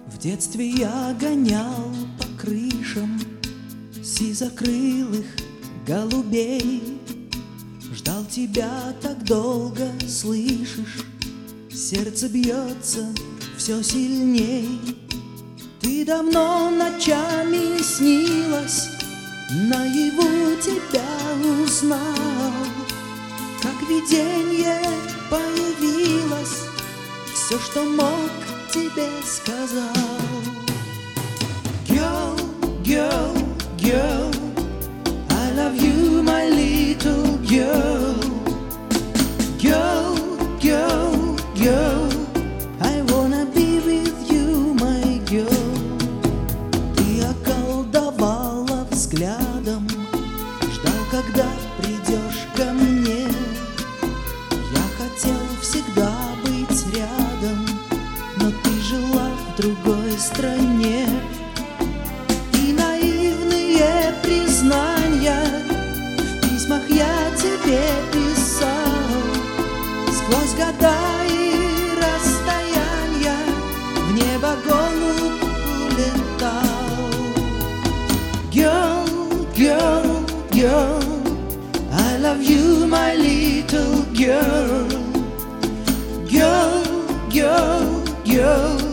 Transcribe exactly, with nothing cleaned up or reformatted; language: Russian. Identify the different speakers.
Speaker 1: В детстве я гонял по крышам сизокрылых голубей. Ждал тебя так долго, слышишь, сердце бьется все сильней. Ты давно ночами снилась, наяву тебя узнал. Как видение появилось, все, что мог, тебе сказал. Girl, girl, girl, I love you, my little girl. Girl, girl, girl, I wanna be with you, my girl. Ты околдовала взглядом, ждал, когда придешь ко мне. Я хотел всегда быть рядом, но ты жила в другой стране. И наивные признания в письмах я тебе писал. Сквозь года и расстояния в небо голубь улетал. Girl, girl, girl, I love you, my little girl. Girl, girl, girl,